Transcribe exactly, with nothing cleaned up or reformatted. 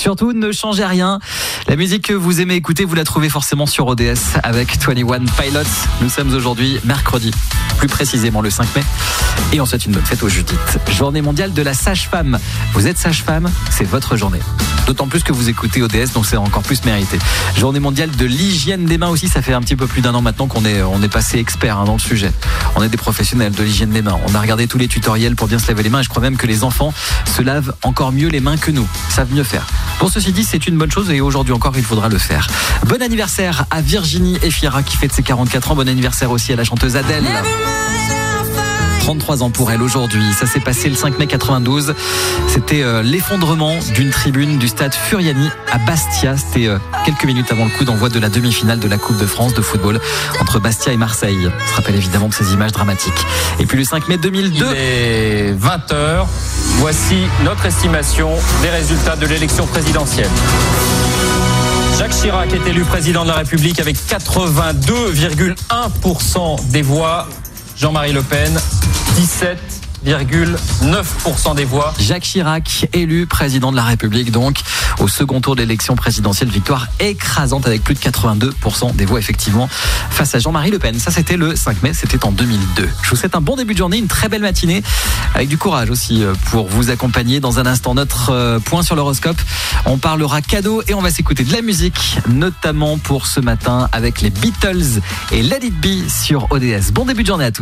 Surtout, ne changez rien. La musique que vous aimez écouter, vous la trouvez forcément sur O D S avec vingt et un Pilots. Nous sommes aujourd'hui mercredi, plus précisément le cinq mai. Et on souhaite une bonne fête aux Judith. Journée mondiale de la sage-femme. Vous êtes sage-femme, c'est votre journée. D'autant plus que vous écoutez O D S, donc c'est encore plus mérité. Journée mondiale de l'hygiène des mains aussi. Ça fait un petit peu plus d'un an maintenant qu'on est, on est passé expert hein, dans le sujet. On est des professionnels de l'hygiène des mains. On a regardé tous les tutoriels pour bien se laver les mains. Et je crois même que les enfants se lavent encore mieux les mains que nous. Savent mieux faire. Bon, ceci dit, c'est une bonne chose et aujourd'hui encore, il faudra le faire. Bon anniversaire à Virginie Efira qui fête ses quarante-quatre ans. Bon anniversaire aussi à la chanteuse Adèle. trente-trois ans pour elle aujourd'hui. Ça s'est passé le cinq mai quatre-vingt-douze. C'était euh, l'effondrement d'une tribune du stade Furiani à Bastia. C'était euh, quelques minutes avant le coup d'envoi de la demi-finale de la Coupe de France de football entre Bastia et Marseille. On se rappelle évidemment de ces images dramatiques. Et puis le cinq mai deux mille deux. Il est vingt heures. Voici notre estimation des résultats de l'élection présidentielle. Jacques Chirac est élu président de la République avec quatre-vingt-deux virgule un pour cent des voix. Jean-Marie Le Pen, dix-sept virgule neuf pour cent des voix. Jacques Chirac, élu président de la République, donc au second tour de l'élection présidentielle, victoire écrasante avec plus de quatre-vingt-deux pour cent des voix effectivement face à Jean-Marie Le Pen. Ça c'était le cinq mai, c'était en deux mille deux. Je vous souhaite un bon début de journée, une très belle matinée avec du courage aussi pour vous accompagner. Dans un instant, notre point sur l'horoscope, on parlera cadeau et on va s'écouter de la musique, notamment pour ce matin avec les Beatles et Let It Be sur O D S. Bon début de journée à tous.